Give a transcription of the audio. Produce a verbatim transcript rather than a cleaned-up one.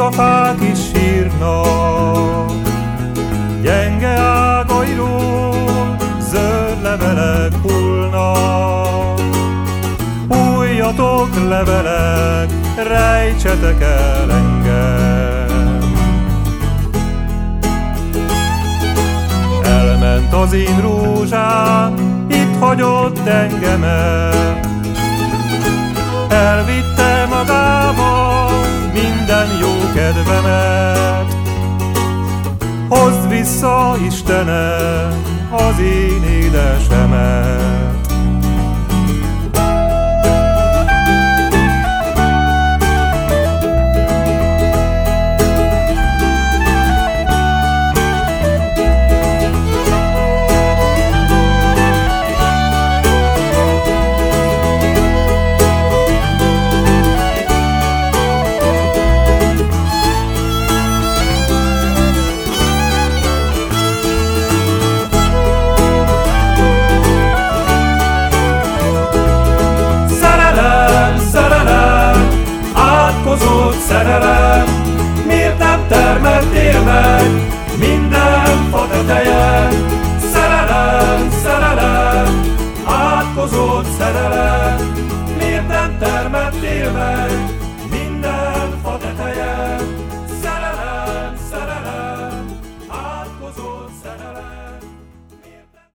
a fák is sírnak, gyenge ágairól zöld levelek hullnak. Hulljatok levelek, rejtsetek el engem. Elment az én rózsám, itt hagyott engemet, elvitte magával minden jó kedvemet. Hozd vissza, Istenem, az én édesemet. Szerelem, miért nem termeltél meg minden fa tetejen? Szerelem, szerelem, átkozott szerelem, miért nem termeltél meg